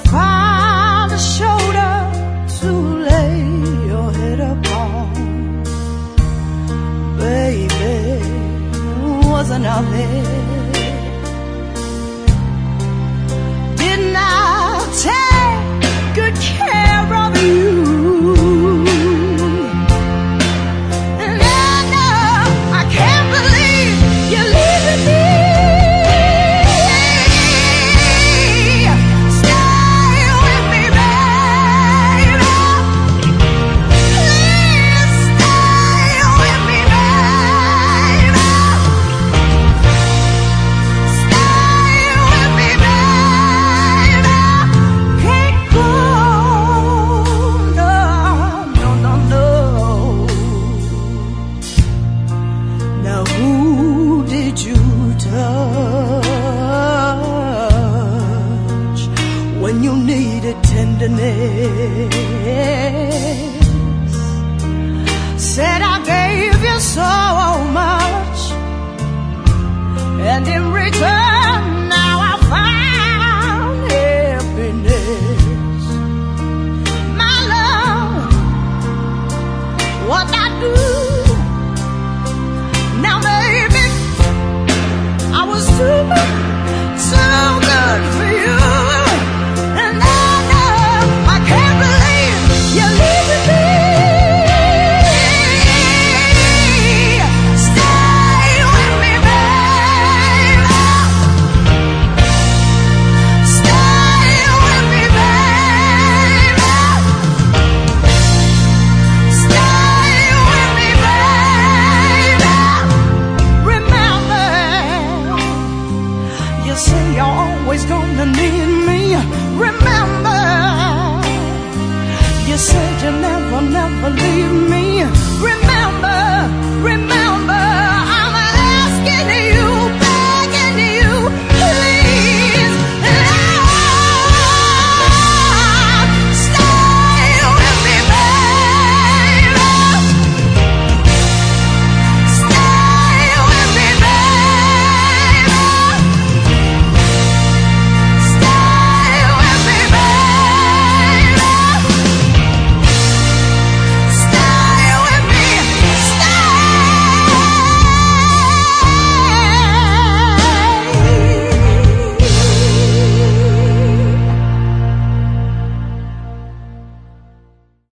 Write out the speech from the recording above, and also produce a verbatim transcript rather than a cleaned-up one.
find a shoulder to lay your head upon. Baby, wasn't I there? Didn't I take good care of you? And I know I can't believe you're leaving me. When you needed tenderness, said I gave you so much, and in return